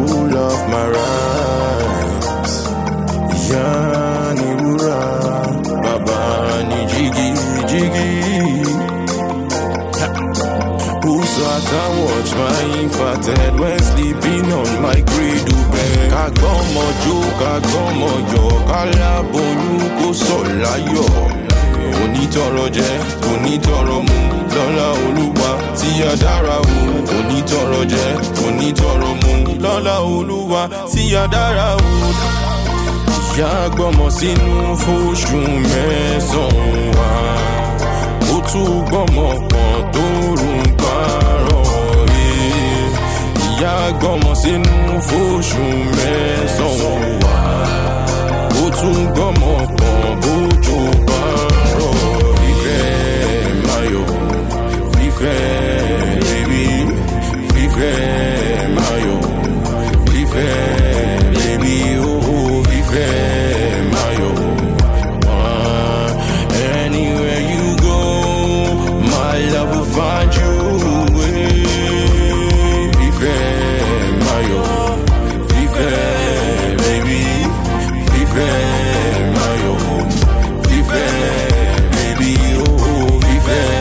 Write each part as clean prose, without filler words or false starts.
full of my rights. Yani Wura, Baba ni Jiggy, Jiggy. Who's at I watch my inverted when sleeping on my cradle bed. Kagomo jo, kagomo yo, kalabonu ko solayo. Onítọ̀rọ̀ jẹ, onítọ̀rọ̀ mu, lọ́lá Olúwa tí a dára o. Onítọ̀rọ̀ jẹ, onítọ̀rọ̀ mu, lọ́lá Olúwa tí a dára o. Ìyá gbọ́mọ sínú fóṣù mẹ́sàn-án wá. Ó tún gbọ́mọ kan tó rùn parọ́ ẹ̀. Ìyá gbọ́mọ sínú fóṣù mẹ́sàn-án wá. Ó tún gbọ́mọ kan bójú parọ́. Fífẹ́, baby, fífẹ́, mayo, fífẹ́, baby, oh, fífẹ́, mayo. Anywhere you go, my love will find you. Fífẹ́, mayo, fífẹ́, baby, fífẹ́, mayo, fífẹ́, baby, oh, fífẹ́.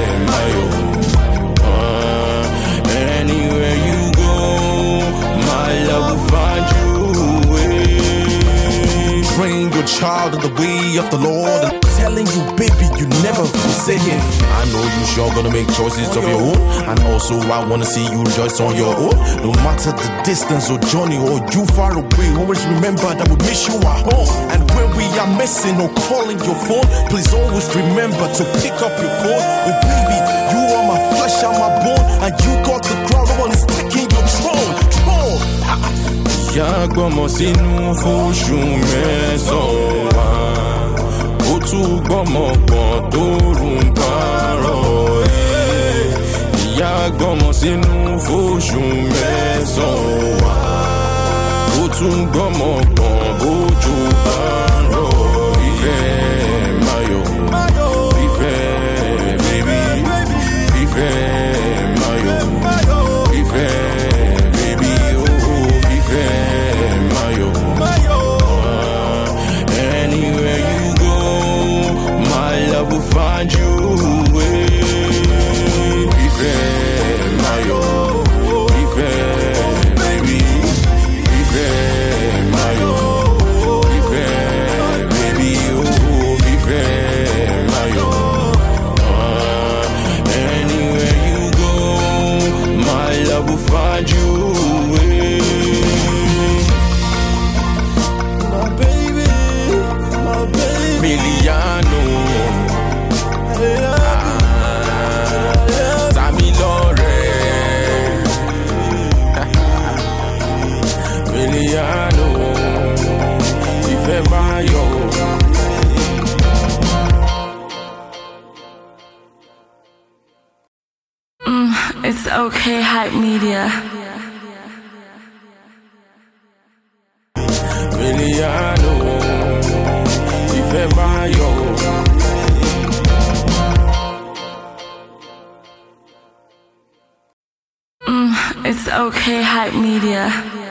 Train your child in the way of the Lord. I'm telling you, baby, you never forsake it. I know you sure gonna make choices of your own, and also I wanna see you rejoice on your own. No matter the distance or journey or you far away, always remember that we miss you at home. And when we are missing or calling your phone, please always remember to pick up your phone. Oh baby, you are my flesh and my bone, and you got the crown. No one is taking your throne. Ìyá gbọ́mọ sínú fóṣù mẹ́sàn-án wá. Ó tún gbọ́mọ kan tó rùn parọ́ ẹ̀. Ìyá gbọ́mọ sínú fóṣù mẹ́sàn-án wá. Ó tún gbọ́mọ kan bójú parọ́. Fífẹ́, mayo, fífẹ́, baby, fífẹ́, mayo, fífẹ́. Anywhere you go, my love will find you. Fífẹ́, mayo, fífẹ́, baby, fífẹ́, mayo, fífẹ́, baby, oh, fífẹ́, mayo. Anywhere you go, my love will find you. Miliano, Tamilore, Miliano, Fífẹ́ mayo. It's okay, Hype Media. Miliano, Fífẹ́ mayo. It's okay, Hype Media.